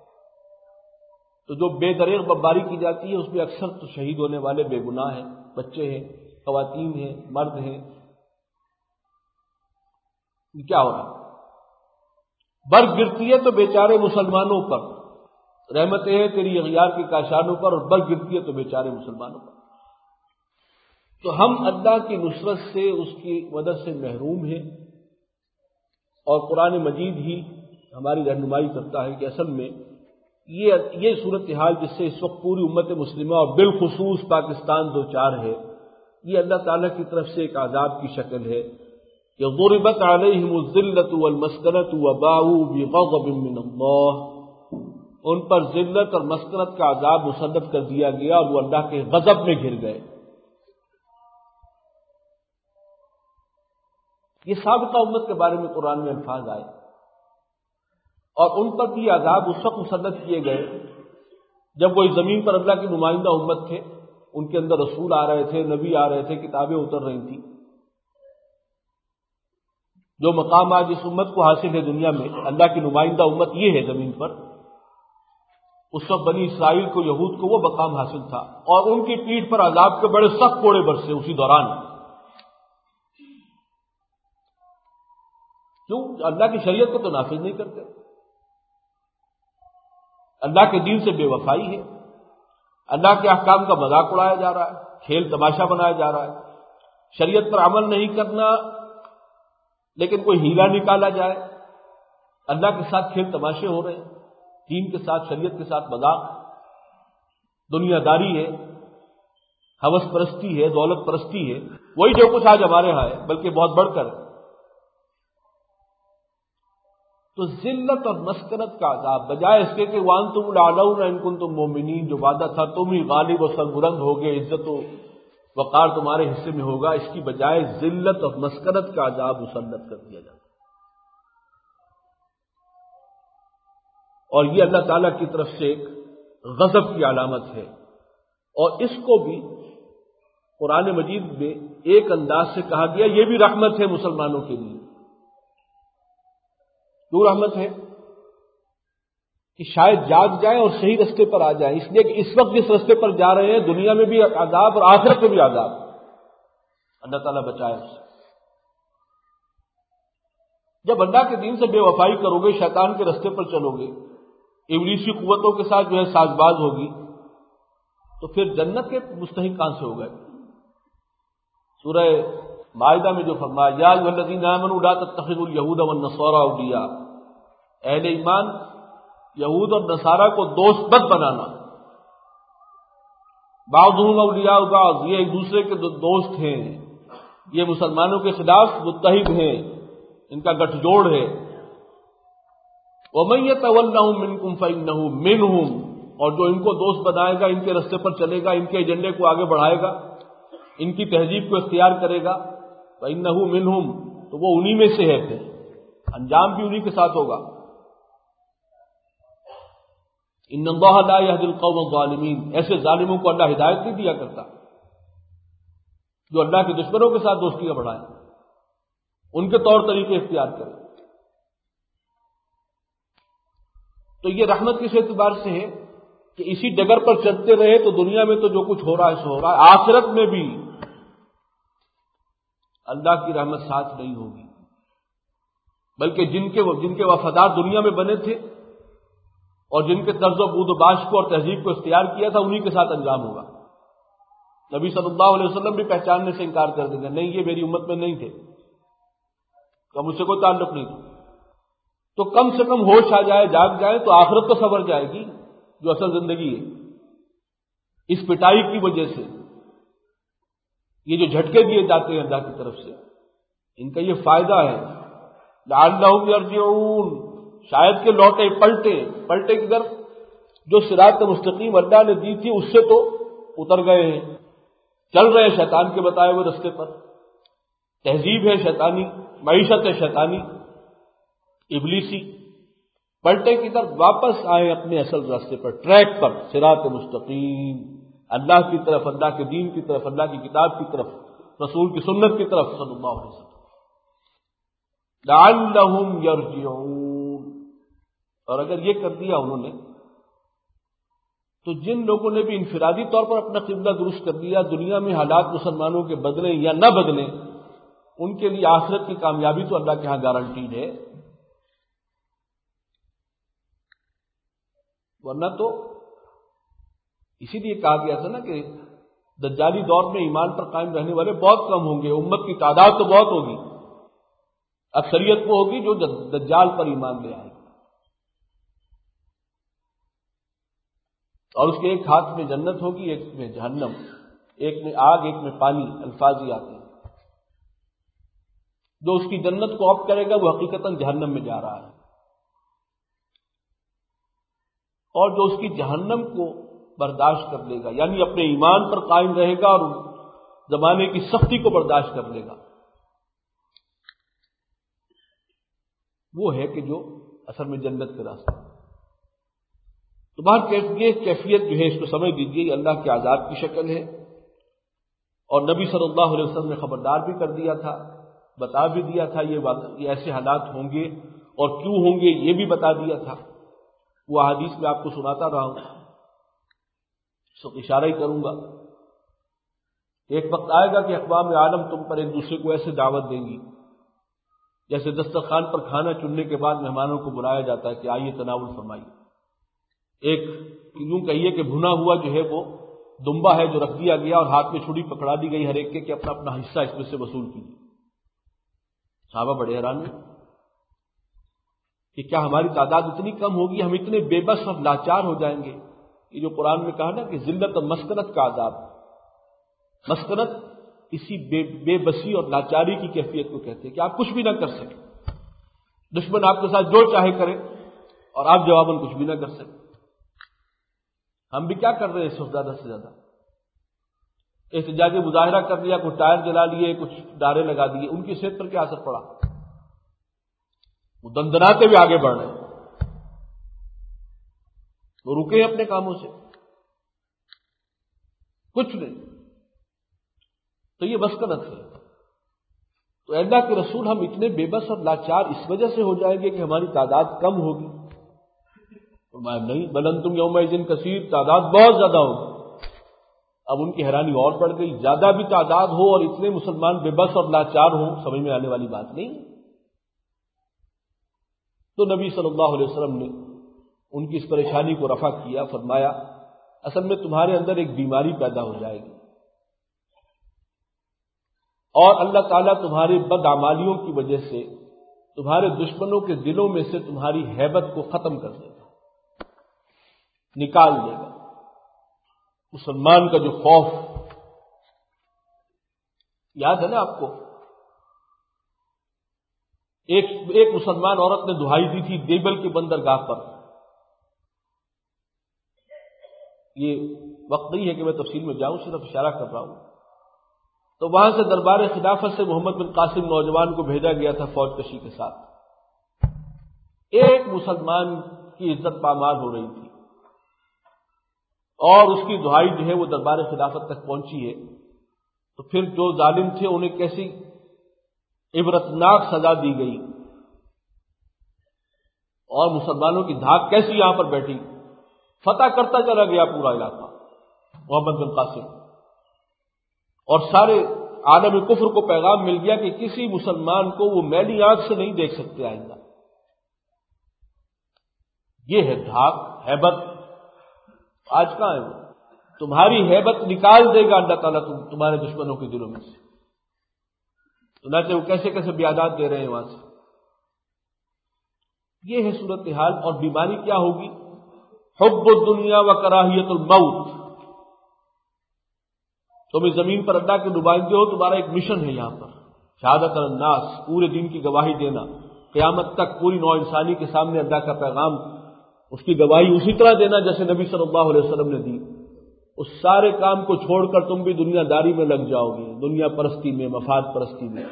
تو جو بے دریغ بمباری کی جاتی ہے اس میں اکثر تو شہید ہونے والے بے گناہ ہیں، بچے ہیں، خواتین ہیں، مرد ہیں۔ یہ کیا ہو رہا ہے؟ برف گرتی ہے تو بیچارے مسلمانوں پر، رحمتیں ہیں تیری اغیار کے کاشانوں پر، اور برف گرتی ہے تو بیچارے مسلمانوں پر۔ تو ہم اللہ کی نصرت سے، اس کی مدد سے محروم ہیں، اور قرآن مجید ہی ہماری رہنمائی کرتا ہے کہ اصل میں یہ یہ صورتحال جس سے اس وقت پوری امت مسلمہ اور بالخصوص پاکستان دو چار ہے، یہ اللہ تعالیٰ کی طرف سے ایک عذاب کی شکل ہے کہ ضربت علیہم الذلۃ والمسکنۃ وباؤوا بغضب من اللہ، ان پر ذلت اور مسکنت کا عذاب مسلط کر دیا گیا اور وہ اللہ کے غضب میں گھر گئے۔ یہ سابقہ امت کے بارے میں قرآن میں الفاظ آئے، اور ان پر بھی عذاب اس وقت مسلط کیے گئے جب وہ اس زمین پر اللہ کی نمائندہ امت تھے، ان کے اندر رسول آ رہے تھے، نبی آ رہے تھے، کتابیں اتر رہی تھیں۔ جو مقام آج اس امت کو حاصل ہے دنیا میں، اللہ کی نمائندہ امت یہ ہے زمین پر، اس وقت بنی اسرائیل کو، یہود کو وہ مقام حاصل تھا، اور ان کی پیٹھ پر عذاب کے بڑے سخت کوڑے برسے اسی دوران۔ کیوں؟ اللہ کی شریعت کو تو نافذ نہیں کرتے، اللہ کے دین سے بے وفائی ہے، اللہ کے احکام کا مذاق اڑایا جا رہا ہے، کھیل تماشا بنایا جا رہا ہے، شریعت پر عمل نہیں کرنا لیکن کوئی ہیلا نکالا جائے، اللہ کے ساتھ کھیل تماشے ہو رہے ہیں، دین کے ساتھ، شریعت کے ساتھ مذاق، دنیا داری ہے، ہوس پرستی ہے، دولت پرستی ہے، وہی جو کچھ آج ہمارے ہاں ہے، بلکہ بہت بڑھ کر ہے۔ تو ذلت اور مسکنت کا عذاب، بجائے اس کے کہ وانتم الاعلون ان کنتم مومنین، جو وعدہ تھا تم ہی غالب و سربلند ہوگے، عزت و وقار تمہارے حصے میں ہوگا، اس کی بجائے ذلت اور مسکنت کا عذاب مسلط کر دیا جاتا۔ اور یہ اللہ تعالیٰ کی طرف سے ایک غضب کی علامت ہے، اور اس کو بھی قرآن مجید میں ایک انداز سے کہا گیا یہ بھی رحمت ہے مسلمانوں کے لیے۔ کیوں رحمت ہے؟ کہ شاید جاگ جائیں اور صحیح رستے پر آ جائیں، اس لیے کہ اس وقت جس رستے پر جا رہے ہیں دنیا میں بھی عذاب اور آخرت میں بھی عذاب، اللہ تعالیٰ بچائے اس سے۔ جب اللہ کے دین سے بے وفائی کرو گے، شیطان کے رستے پر چلو گے، ابلیسی قوتوں کے ساتھ جو ہے ساز باز ہوگی، تو پھر جنت کے مستحق کہاں سے ہو گئے؟ سورہ مائدہ میں جو فرمایا یا ایھا الذین آمنوا لا تتخذوا اليہود والنصارى اولیاء، اہل ایمان یہود اور نصارہ کو دوست مت بنانا، بعضهم اولیاء بعض، یہ ایک دوسرے کے دوست ہیں، یہ مسلمانوں کے خلاف متحد ہیں، ان کا گٹھ جوڑ ہے۔ وَمَن يَتَوَلَّهُم مِّنكُمْ فَإِنَّهُ مِنْهُمْ، اور جو ان کو دوست بنائے گا، ان کے راستے پر چلے گا، ان کے ایجنڈے کو آگے بڑھائے گا، ان کی تہذیب کو اختیار کرے گا، فَإِنَّهُ مِنْهُمْ، تو وہ انہی میں سے ہے، پھر انجام بھی انہی کے ساتھ ہوگا۔ إِنَّ اللَّهَ لَا يَهْدِي الْقَوْمَ الظَّالِمِينَ، ایسے ظالموں کو اللہ ہدایت نہیں دیا کرتا جو اللہ کے دشمنوں کے ساتھ دوستیاں بڑھائیں، ان کے طور طریقے اختیار کریں۔ تو یہ رحمت کس اعتبار سے ہے کہ اسی ڈگر پر چلتے رہے تو دنیا میں تو جو کچھ ہو رہا ہے سو ہو رہا ہے، آخرت میں بھی اللہ کی رحمت ساتھ نہیں ہوگی، بلکہ جن کے جن کے وفادار دنیا میں بنے تھے اور جن کے طرز و بود و باش کو اور تہذیب کو اختیار کیا تھا، انہی کے ساتھ انجام ہوگا۔ نبی صلی اللہ علیہ وسلم بھی پہچاننے سے انکار کر دیں گے، نہیں یہ میری امت میں نہیں تھے، کہ مجھ سے کوئی تعلق نہیں تھا۔ تو کم سے کم ہوش آ جائے، جاگ جائے تو آخرت تو سنور جائے گی، جو اصل زندگی ہے۔ اس پٹائی کی وجہ سے یہ جو جھٹکے دیے جاتے ہیں اللہ کی طرف سے، ان کا یہ فائدہ ہے، لعلہم یرجعون، شاید کہ لوٹے، پلٹے پلٹے کی طرف، جو صراط مستقیم اللہ نے دی تھی اس سے تو اتر گئے ہیں، چل رہے ہیں شیطان کے بتائے ہوئے رستے پر، تہذیب ہے شیطانی، معیشت ہے شیطانی ابلیسی، پلٹے کی طرف واپس آئے اپنے اصل راستے پر، ٹریک پر، صراط مستقیم، اللہ کی طرف، اللہ کے دین کی طرف، اللہ کی کتاب کی طرف، رسول کی سنت کی طرف صلی اللہ علیہ وسلم۔ لعلہم یرجعون، اور اگر یہ کر دیا انہوں نے، تو جن لوگوں نے بھی انفرادی طور پر اپنا قبلہ درست کر دیا، دنیا میں حالات مسلمانوں کے بدلیں یا نہ بدلیں، ان کے لیے آخرت کی کامیابی تو اللہ کے ہاں گارنٹیڈ ہے، ورنہ تو اسی لیے کہا گیا تھا نا کہ دجالی دور میں ایمان پر قائم رہنے والے بہت کم ہوں گے، امت کی تعداد تو بہت ہوگی، اکثریت وہ ہوگی جو دجال پر ایمان لے آئے گی، اور اس کے ایک ہاتھ میں جنت ہوگی، ایک میں جہنم، ایک میں آگ، ایک میں پانی، الفاظ ہی آتے ہیں۔ جو اس کی جنت کو آپٹ کرے گا وہ حقیقتاً جہنم میں جا رہا ہے، اور جو اس کی جہنم کو برداشت کر لے گا، یعنی اپنے ایمان پر قائم رہے گا اور زمانے کی سختی کو برداشت کر لے گا، وہ ہے کہ جو اصل میں جنت کے راستے۔ تو بہر یہ کیفیت جو ہے اس کو سمجھ لیجیے، یہ اللہ کے عذاب کی شکل ہے، اور نبی صلی اللہ علیہ وسلم نے خبردار بھی کر دیا تھا، بتا بھی دیا تھا یہ بات، یہ ایسے حالات ہوں گے اور کیوں ہوں گے یہ بھی بتا دیا تھا۔ وہ حدیث میں آپ کو سناتا رہا ہوں، سو اشارہ ہی کروں گا۔ ایک وقت آئے گا کہ اقوام عالم تم پر ایک دوسرے کو ایسے دعوت دیں گی جیسے دسترخوان پر کھانا چننے کے بعد مہمانوں کو بلایا جاتا ہے کہ آئیے تناول فرمائیے۔ ایک یوں کہیے کہ بھنا ہوا جو ہے وہ دمبا ہے جو رکھ دیا گیا اور ہاتھ میں چھڑی پکڑا دی گئی ہر ایک کے کہ اپنا اپنا حصہ اس میں سے وصول کیجیے۔ صحابہ بڑے حیران ہیں کہ کیا ہماری تعداد اتنی کم ہوگی، ہم اتنے بے بس اور لاچار ہو جائیں گے؟ یہ جو قرآن میں کہا نا کہ ذلت اور مسکنت کا عذاب، مسکنت اسی بے, بے بسی اور لاچاری کی کیفیت کو کہتے ہیں کہ آپ کچھ بھی نہ کر سکیں، دشمن آپ کے ساتھ جو چاہے کرے اور آپ جواباً کچھ بھی نہ کر سکیں۔ ہم بھی کیا کر رہے ہیں اس وقت زیادہ سے زیادہ؟ احتجاجی مظاہرہ کر لیا، کچھ ٹائر جلا لیے، کچھ ڈارے لگا دیے، ان کی صحت پر کیا اثر پڑا؟ وہ دندناتے ہوئے آگے بڑھ رہے ہیں، وہ رکے اپنے کاموں سے، کچھ نہیں۔ تو یہ مسکنت ہے۔ تو اللہ کے رسول ہم اتنے بے بس اور لاچار اس وجہ سے ہو جائیں گے کہ ہماری تعداد کم ہوگی؟ فرمایا نہیں، بل انتم یومئذ کثیر، تعداد بہت زیادہ ہوگی۔ اب ان کی حیرانی اور بڑھ گئی، زیادہ بھی تعداد ہو اور اتنے مسلمان بے بس اور لاچار ہوں، سمجھ میں آنے والی بات نہیں۔ تو نبی صلی اللہ علیہ وسلم نے ان کی اس پریشانی کو رفع کیا، فرمایا اصل میں تمہارے اندر ایک بیماری پیدا ہو جائے گی، اور اللہ تعالیٰ تمہاری بدعمالیوں کی وجہ سے تمہارے دشمنوں کے دلوں میں سے تمہاری ہیبت کو ختم کر دے گا، نکال دے گا۔ مسلمان کا جو خوف، یاد ہے نا آپ کو، ایک ایک مسلمان عورت نے دہائی دی تھی دیبل کے بندرگاہ پر۔ یہ وقت نہیں ہے کہ میں تفصیل میں جاؤں، صرف اشارہ کر رہا ہوں۔ تو وہاں سے دربار خلافت سے محمد بن قاسم نوجوان کو بھیجا گیا تھا فوج کشی کے ساتھ۔ ایک مسلمان کی عزت پامال ہو رہی تھی اور اس کی دہائی جو ہے وہ دربار خلافت تک پہنچی ہے، تو پھر جو ظالم تھے انہیں کیسی عبرتناک سزا دی گئی، اور مسلمانوں کی دھاک کیسی یہاں پر بیٹھی، فتح کرتا چلا گیا پورا علاقہ محمد بن قاسم، اور سارے عالم کفر کو پیغام مل گیا کہ کسی مسلمان کو وہ میلی آنکھ سے نہیں دیکھ سکتے آئندہ۔ یہ ہے دھاک، ہیبت۔ آج کہاں ہے وہ؟ تمہاری ہیبت نکال دے گا اللہ تعالیٰ تم تمہارے دشمنوں کے دلوں میں سے۔ چنانچہ وہ کیسے کیسے بیادات دے رہے ہیں وہاں سے۔ یہ ہے صورتحال، اور بیماری کیا ہوگی؟ حب الدنیا و کراہیت الموت۔ تم اس زمین پر اللہ کے نمائندے ہو، تمہارا ایک مشن ہے یہاں پر، شہادت الناس، پورے دین کی گواہی دینا، قیامت تک پوری نوع انسانی کے سامنے اللہ کا پیغام، اس کی گواہی اسی طرح دینا جیسے نبی صلی اللہ علیہ وسلم نے دی۔ اس سارے کام کو چھوڑ کر تم بھی دنیا داری میں لگ جاؤ گے، دنیا پرستی میں، مفاد پرستی میں،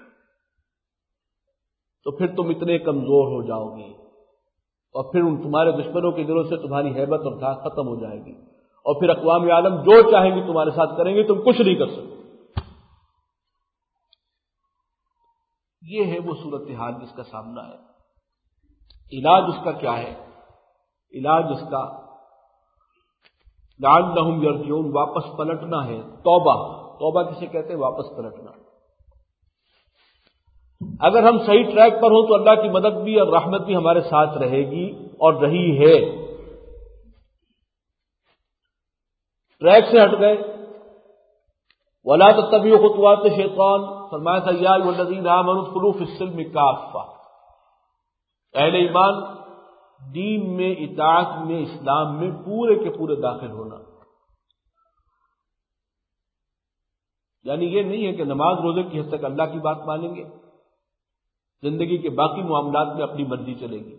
تو پھر تم اتنے کمزور ہو جاؤ گے، اور پھر ان تمہارے دشمنوں کے دلوں سے تمہاری ہیبت اور دھاک ختم ہو جائے گی، اور پھر اقوام عالم جو چاہیں گے تمہارے ساتھ کریں گے، تم کچھ نہیں کر سکتے۔ یہ ہے وہ صورتحال جس کا سامنا ہے۔ علاج اس کا کیا ہے؟ علاج اس کا لعلہم یرجعون، واپس پلٹنا ہے، توبہ۔ توبہ کسے کہتے ہیں؟ واپس پلٹنا۔ اگر ہم صحیح ٹریک پر ہوں تو اللہ کی مدد بھی اور رحمت بھی ہمارے ساتھ رہے گی اور رہی ہے. ٹریک سے ہٹ گئے. وَلَا تَتَّبِعُوا خُطُوَاتِ الشَّيْطَانِ، فرمایا تھا یا ایھا الذین آمنوا ادخلوا فی السلم کافۃ، اہل ایمان دین میں، اطاعت میں، اسلام میں پورے کے پورے داخل ہونا. یعنی یہ نہیں ہے کہ نماز روزے کی حد تک اللہ کی بات مانیں گے، زندگی کے باقی معاملات میں اپنی مرضی چلے گی.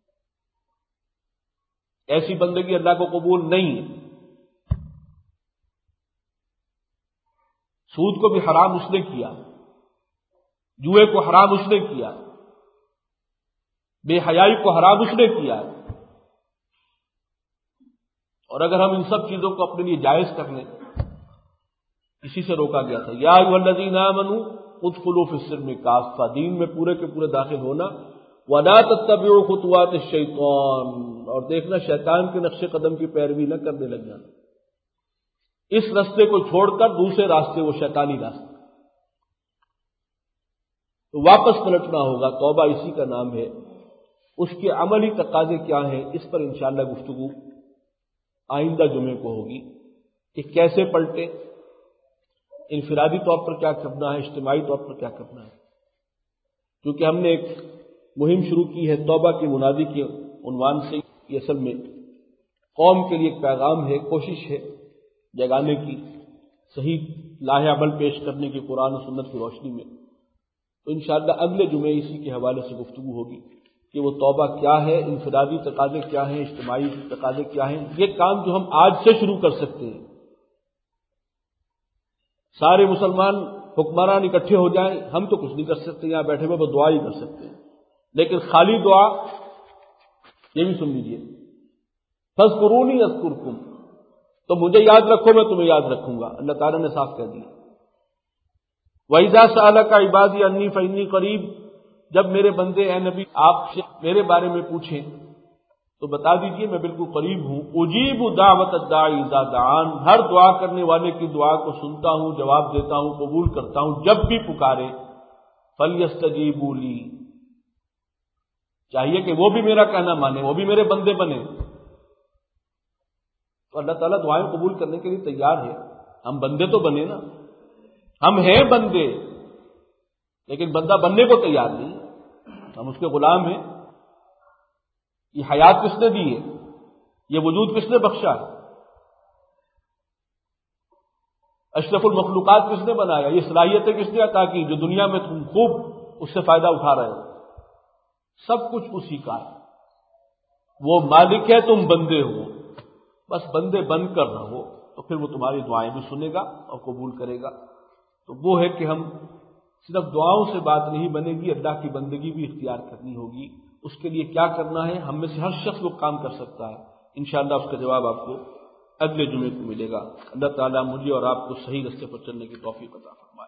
ایسی بندگی اللہ کو قبول نہیں ہے. سود کو بھی حرام اس نے کیا، جوئے کو حرام اس نے کیا، بے حیائی کو حرام اس نے کیا. اور اگر ہم ان سب چیزوں کو اپنے لیے جائز کر لیں، اسی سے روکا گیا تھا یا ایھا الذین آمنوا ادخلوا فی السلم کافۃ، دین میں پورے کے پورے داخل ہونا. وَلَا تَتَّبِعُوا خُطُوَاتِ الشَّيْطَانِ، اور دیکھنا شیطان کے نقش قدم کی پیروی نہ کرنے لگ جانا. اس راستے کو چھوڑ کر دوسرے راستے، وہ شیطانی راستے، تو واپس پلٹنا ہوگا. توبہ اسی کا نام ہے. اس کے عملی تقاضے کیا ہیں، اس پر انشاءاللہ گفتگو آئندہ جمعے کو ہوگی کہ کیسے پلٹے، انفرادی طور پر کیا کرنا ہے، اجتماعی طور پر کیا کرنا ہے. کیونکہ ہم نے ایک مہم شروع کی ہے توبہ کی منادی کے عنوان سے. یہ اصل میں قوم کے لیے ایک پیغام ہے، کوشش ہے جگانے کی، صحیح لاہ عمل پیش کرنے کی قرآن و سنت کی روشنی میں. تو انشاءاللہ اگلے جمعے اسی کے حوالے سے گفتگو ہوگی کہ وہ توبہ کیا ہے، انفرادی تقاضے کیا ہیں، اجتماعی تقاضے کیا ہیں. یہ کام جو ہم آج سے شروع کر سکتے ہیں، سارے مسلمان حکمران اکٹھے ہو جائیں، ہم تو کچھ نہیں کر سکتے، یہاں بیٹھے ہوئے وہ دعا ہی کر سکتے ہیں. لیکن خالی دعا، یہ بھی سن لیجیے، فاذکرونی اذکرکم، تو مجھے یاد رکھو میں تمہیں یاد رکھوں گا. اللہ تعالیٰ نے صاف کہہ دیا. وَإِذَا سَأَلَكَ عِبَادِي عَنِّي فَإِنِّي قَرِيبٌ، جب میرے بندے اے نبی آپ سے میرے بارے میں پوچھیں تو بتا دیجئے میں بالکل قریب ہوں. اجیب دعوت الداعی اذا دعان، ہر دعا کرنے والے کی دعا کو سنتا ہوں، جواب دیتا ہوں، قبول کرتا ہوں جب بھی پکارے. فلیستجیبوا لی، چاہیے کہ وہ بھی میرا کہنا مانے، وہ بھی میرے بندے بنے. تو اللہ تعالیٰ دعائیں قبول کرنے کے لیے تیار ہے. ہم بندے تو بنے نا، ہم ہیں بندے، لیکن بندہ بننے کو تیار نہیں. ہم اس کے غلام ہیں. یہ حیات کس نے دی ہے، یہ وجود کس نے بخشا ہے، اشرف المخلوقات کس نے بنایا، یہ صلاحیتیں کس نے عطا کی جو دنیا میں تم خوب اس سے فائدہ اٹھا رہے ہو. سب کچھ اسی کا ہے. وہ مالک ہے، تم بندے ہو، بس بندے بن کر رہو تو پھر وہ تمہاری دعائیں بھی سنے گا اور قبول کرے گا. تو وہ ہے کہ ہم صرف دعاؤں سے بات نہیں بنے گی، اللہ کی بندگی بھی اختیار کرنی ہوگی. اس کے لیے کیا کرنا ہے، ہم میں سے ہر شخص وہ کام کر سکتا ہے. انشاءاللہ اس کا جواب آپ کو اگلے جمعے کو ملے گا. اللہ تعالیٰ مجھے اور آپ کو صحیح راستے پر چلنے کی توفیق عطا فرمائے.